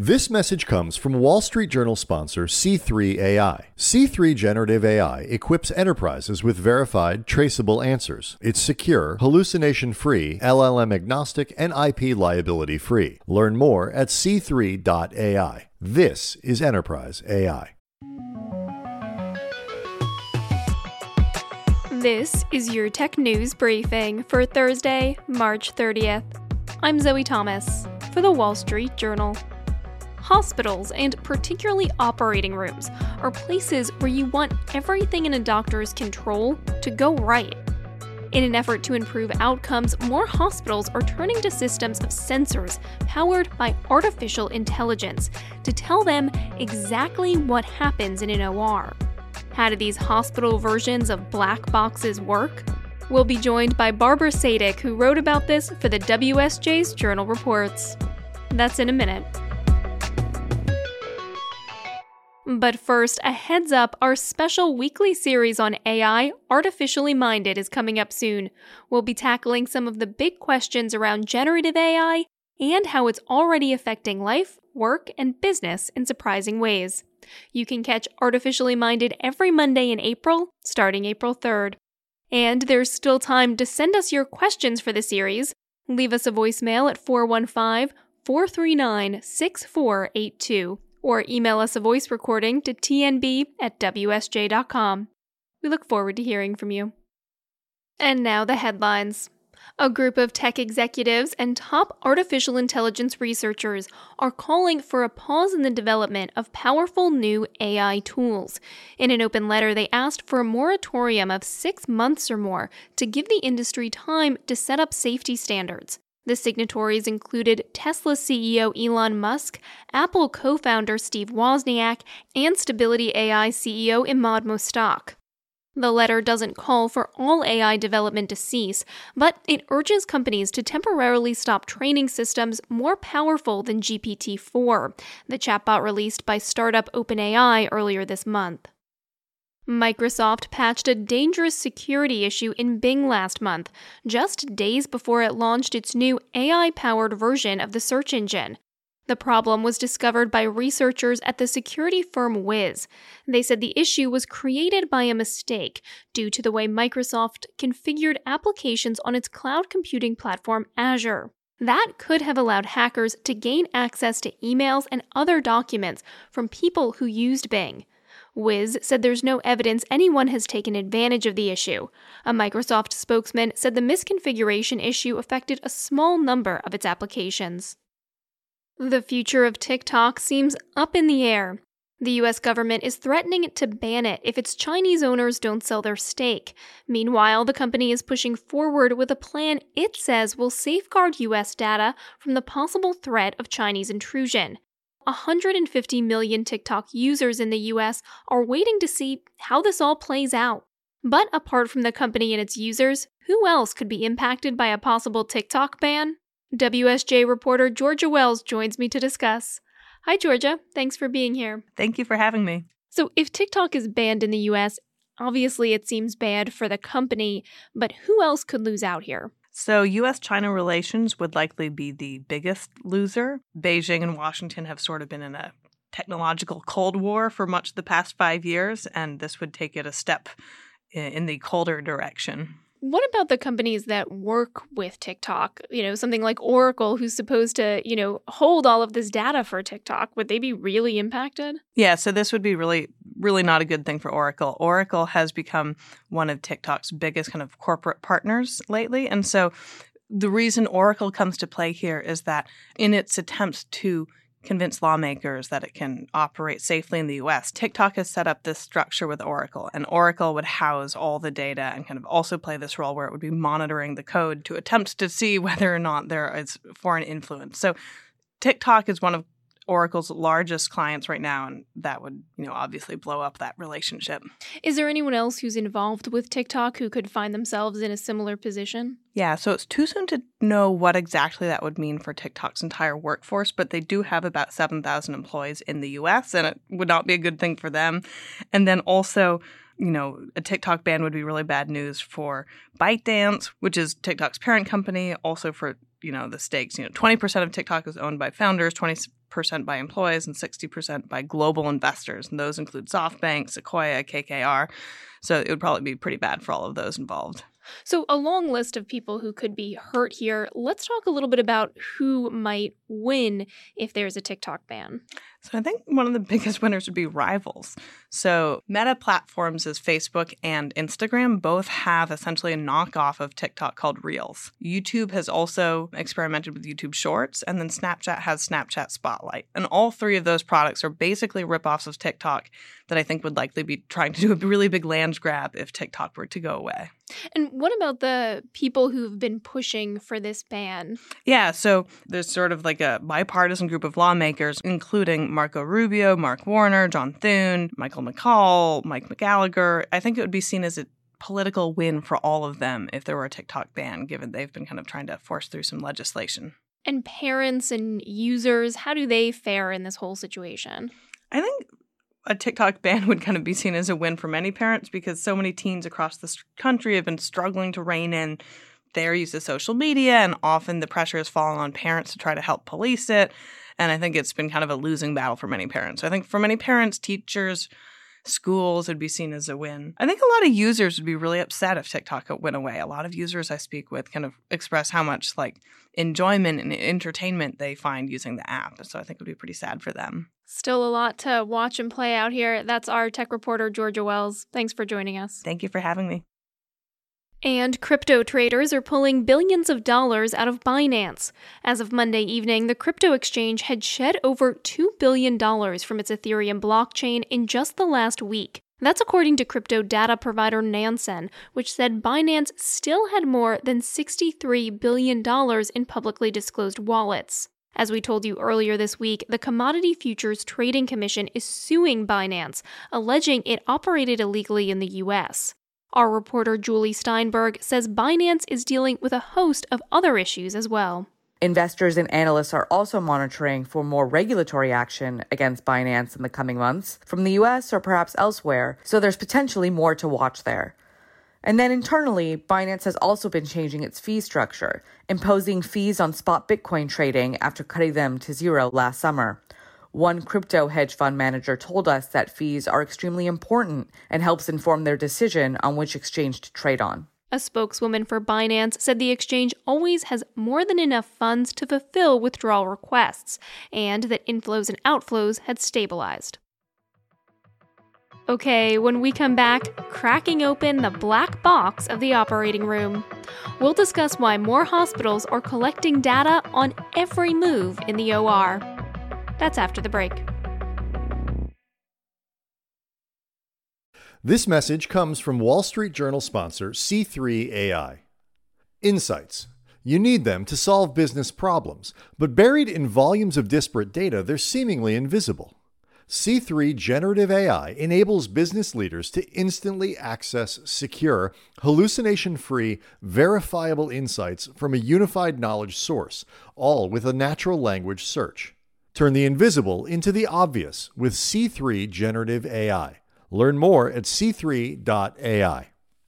This message comes from Wall Street Journal sponsor C3 AI. C3 Generative AI equips enterprises with verified, traceable answers. It's secure, hallucination-free, LLM-agnostic, and IP liability-free. Learn more at c3.ai. This is Enterprise AI. This is your tech news briefing for Thursday, March 30th. I'm Zoe Thomas for the Wall Street Journal. Hospitals, and particularly operating rooms, are places where you want everything in a doctor's control to go right. In an effort to improve outcomes, more hospitals are turning to systems of sensors powered by artificial intelligence to tell them exactly what happens in an OR. How do these hospital versions of black boxes work? We'll be joined by Barbara Sadik, who wrote about this for the WSJ's Journal Reports. That's in a minute. But first, a heads up, our special weekly series on AI, Artificially Minded, is coming up soon. We'll be tackling some of the big questions around generative AI and how it's already affecting life, work, and business in surprising ways. You can catch Artificially Minded every Monday in April, starting April 3rd. And there's still time to send us your questions for the series. Leave us a voicemail at 415-439-6482. Or email us a voice recording to tnb@wsj.com. We look forward to hearing from you. And now the headlines. A group of tech executives and top artificial intelligence researchers are calling for a pause in the development of powerful new AI tools. In an open letter, they asked for a moratorium of 6 months or more to give the industry time to set up safety standards. The signatories included Tesla CEO Elon Musk, Apple co-founder Steve Wozniak, and Stability AI CEO Emad Mostaque. The letter doesn't call for all AI development to cease, but it urges companies to temporarily stop training systems more powerful than GPT-4, the chatbot released by startup OpenAI earlier this month. Microsoft patched a dangerous security issue in Bing last month, just days before it launched its new AI-powered version of the search engine. The problem was discovered by researchers at the security firm Wiz. They said the issue was created by a mistake due to the way Microsoft configured applications on its cloud computing platform Azure. That could have allowed hackers to gain access to emails and other documents from people who used Bing. Wiz said there's no evidence anyone has taken advantage of the issue. A Microsoft spokesman said the misconfiguration issue affected a small number of its applications. The future of TikTok seems up in the air. The U.S. government is threatening to ban it if its Chinese owners don't sell their stake. Meanwhile, the company is pushing forward with a plan it says will safeguard U.S. data from the possible threat of Chinese intrusion. 150 million TikTok users in the US are waiting to see how this all plays out. But apart from the company and its users, who else could be impacted by a possible TikTok ban? WSJ reporter Georgia Wells joins me to discuss. Hi, Georgia. Thanks for being here. Thank you for having me. So if TikTok is banned in the US, obviously it seems bad for the company, but who else could lose out here? So U.S.-China relations would likely be the biggest loser. Beijing and Washington have sort of been in a technological Cold War for much of the past 5 years, and this would take it a step in the colder direction. What about the companies that work with TikTok? Something like Oracle, who's supposed to, hold all of this data for TikTok. Would they be really impacted? Yeah, so this would be really not a good thing for Oracle. Oracle has become one of TikTok's biggest kind of corporate partners lately. And so the reason Oracle comes to play here is that in its attempts to convince lawmakers that it can operate safely in the U.S., TikTok has set up this structure with Oracle, and Oracle would house all the data and kind of also play this role where it would be monitoring the code to attempt to see whether or not there is foreign influence. So TikTok is one of Oracle's largest clients right now, and that would, obviously blow up that relationship. Is there anyone else who's involved with TikTok who could find themselves in a similar position? Yeah, so it's too soon to know what exactly that would mean for TikTok's entire workforce, but they do have about 7,000 employees in the U.S., and it would not be a good thing for them. And then also, a TikTok ban would be really bad news for ByteDance, which is TikTok's parent company, also for, the stakes. 20% of TikTok is owned by founders, 20% by employees and 60% by global investors. And those include SoftBank, Sequoia, KKR. So it would probably be pretty bad for all of those involved. So a long list of people who could be hurt here. Let's talk a little bit about who might win if there's a TikTok ban. So I think one of the biggest winners would be rivals. So Meta platforms as Facebook and Instagram both have essentially a knockoff of TikTok called Reels. YouTube has also experimented with YouTube Shorts, and then Snapchat has Snapchat Spotlight. And all three of those products are basically ripoffs of TikTok that I think would likely be trying to do a really big land grab if TikTok were to go away. And what about the people who've been pushing for this ban? Yeah, so there's sort of like a bipartisan group of lawmakers, including Marco Rubio, Mark Warner, John Thune, Michael McCall, Mike McGallagher. I think it would be seen as a political win for all of them if there were a TikTok ban, given they've been kind of trying to force through some legislation. And parents and users, how do they fare in this whole situation? I think a TikTok ban would kind of be seen as a win for many parents because so many teens across the country have been struggling to rein in their use of social media, and often the pressure has fallen on parents to try to help police it. And I think it's been kind of a losing battle for many parents. So I think for many parents, teachers, schools would be seen as a win. I think a lot of users would be really upset if TikTok went away. A lot of users I speak with kind of express how much enjoyment and entertainment they find using the app. So I think it would be pretty sad for them. Still a lot to watch and play out here. That's our tech reporter, Georgia Wells. Thanks for joining us. Thank you for having me. And crypto traders are pulling billions of dollars out of Binance. As of Monday evening, the crypto exchange had shed over $2 billion from its Ethereum blockchain in just the last week. That's according to crypto data provider Nansen, which said Binance still had more than $63 billion in publicly disclosed wallets. As we told you earlier this week, the Commodity Futures Trading Commission is suing Binance, alleging it operated illegally in the U.S. Our reporter Julie Steinberg says Binance is dealing with a host of other issues as well. Investors and analysts are also monitoring for more regulatory action against Binance in the coming months from the US or perhaps elsewhere, so there's potentially more to watch there. And then internally, Binance has also been changing its fee structure, imposing fees on spot Bitcoin trading after cutting them to zero last summer. One crypto hedge fund manager told us that fees are extremely important and helps inform their decision on which exchange to trade on. A spokeswoman for Binance said the exchange always has more than enough funds to fulfill withdrawal requests, and that inflows and outflows had stabilized. Okay, when we come back, cracking open the black box of the operating room. We'll discuss why more hospitals are collecting data on every move in the OR. That's after the break. This message comes from Wall Street Journal sponsor C3 AI. Insights. You need them to solve business problems, but buried in volumes of disparate data, they're seemingly invisible. C3 Generative AI enables business leaders to instantly access secure, hallucination-free, verifiable insights from a unified knowledge source, all with a natural language search. Turn the invisible into the obvious with C3 Generative AI. Learn more at c3.ai.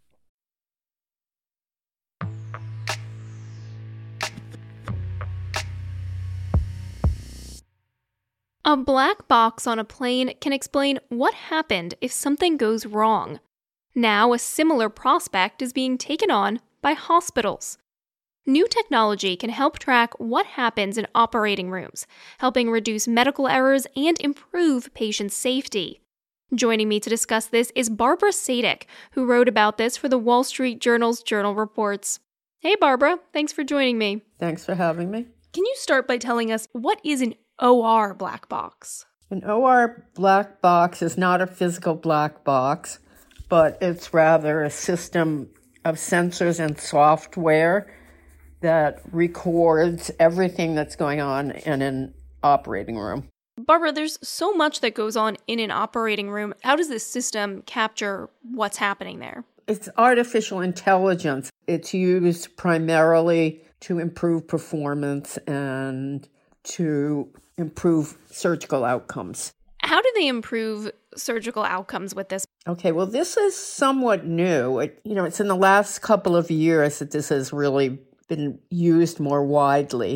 A black box on a plane can explain what happened if something goes wrong. Now, a similar prospect is being taken on by hospitals. New technology can help track what happens in operating rooms, helping reduce medical errors and improve patient safety. Joining me to discuss this is Barbara Sadek, who wrote about this for the Wall Street Journal's Journal Reports. Hey, Barbara. Thanks for joining me. Thanks for having me. Can you start by telling us what is an OR black box? An OR black box is not a physical black box, but it's rather a system of sensors and software that records everything that's going on in an operating room. Barbara, there's so much that goes on in an operating room. How does this system capture what's happening there? It's artificial intelligence. It's used primarily to improve performance and to improve surgical outcomes. How do they improve surgical outcomes with this? Okay, well, this is somewhat new. It's in the last couple of years that this has really been used more widely.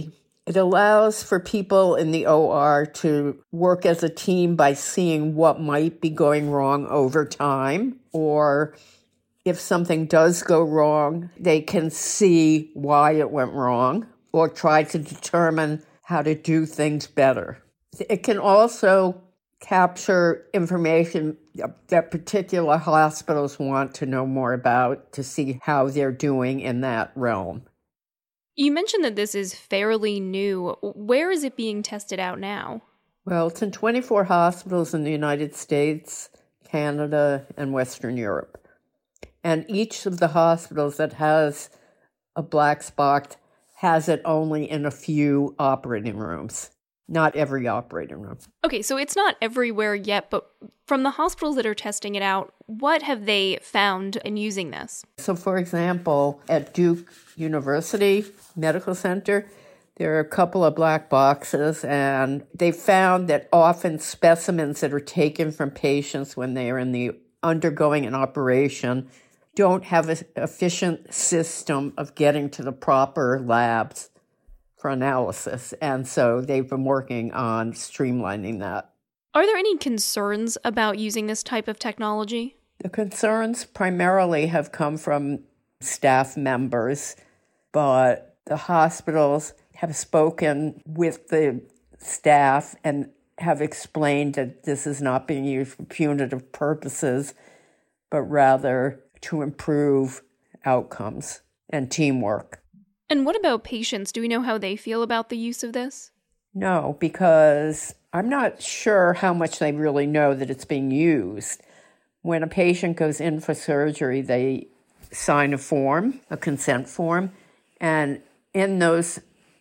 It allows for people in the OR to work as a team by seeing what might be going wrong over time, or if something does go wrong, they can see why it went wrong or try to determine how to do things better. It can also capture information that particular hospitals want to know more about to see how they're doing in that realm. You mentioned that this is fairly new. Where is it being tested out now? Well, it's in 24 hospitals in the United States, Canada, and Western Europe. And each of the hospitals that has a black box has it only in a few operating rooms, not every operating room. Okay, so it's not everywhere yet, but from the hospitals that are testing it out, what have they found in using this? So, for example, at Duke University Medical Center, there are a couple of black boxes, and they found that often specimens that are taken from patients when they are undergoing an operation don't have an efficient system of getting to the proper labs for analysis. And so they've been working on streamlining that. Are there any concerns about using this type of technology? The concerns primarily have come from staff members, but the hospitals have spoken with the staff and have explained that this is not being used for punitive purposes, but rather to improve outcomes and teamwork. And what about patients? Do we know how they feel about the use of this? No, because I'm not sure how much they really know that it's being used. When a patient goes in for surgery, they sign a form, a consent form, and in those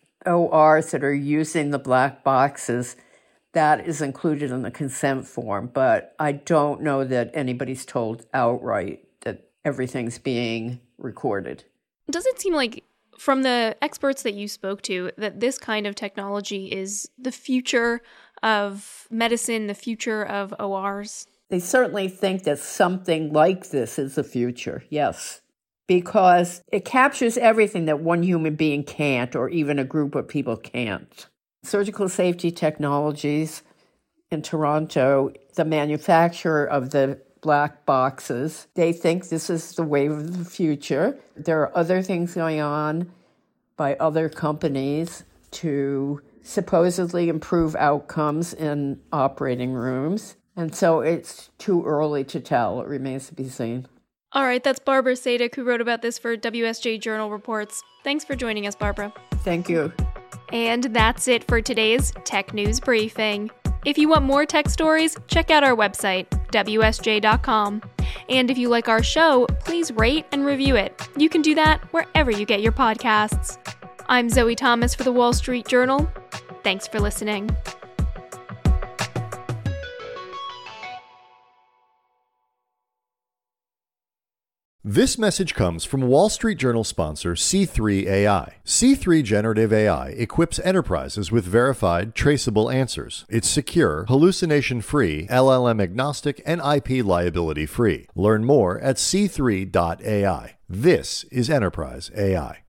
ORs that are using the black boxes, that is included in the consent form. But I don't know that anybody's told outright that everything's being recorded. Does it seem like, from the experts that you spoke to, that this kind of technology is the future of medicine, the future of ORs? They certainly think that something like this is the future, yes, because it captures everything that one human being can't, or even a group of people can't. Surgical Safety Technologies in Toronto, the manufacturer of the black boxes, they think this is the wave of the future. There are other things going on by other companies to supposedly improve outcomes in operating rooms. And so it's too early to tell. It remains to be seen. All right, that's Barbara Sadek, who wrote about this for WSJ Journal Reports. Thanks for joining us, Barbara. Thank you. And that's it for today's Tech News Briefing. If you want more tech stories, check out our website, WSJ.com. And if you like our show, please rate and review it. You can do that wherever you get your podcasts. I'm Zoe Thomas for the Wall Street Journal. Thanks for listening. This message comes from Wall Street Journal sponsor C3 AI. C3 Generative AI equips enterprises with verified, traceable answers. It's secure, hallucination-free, LLM-agnostic, and IP liability-free. Learn more at c3.ai. This is Enterprise AI.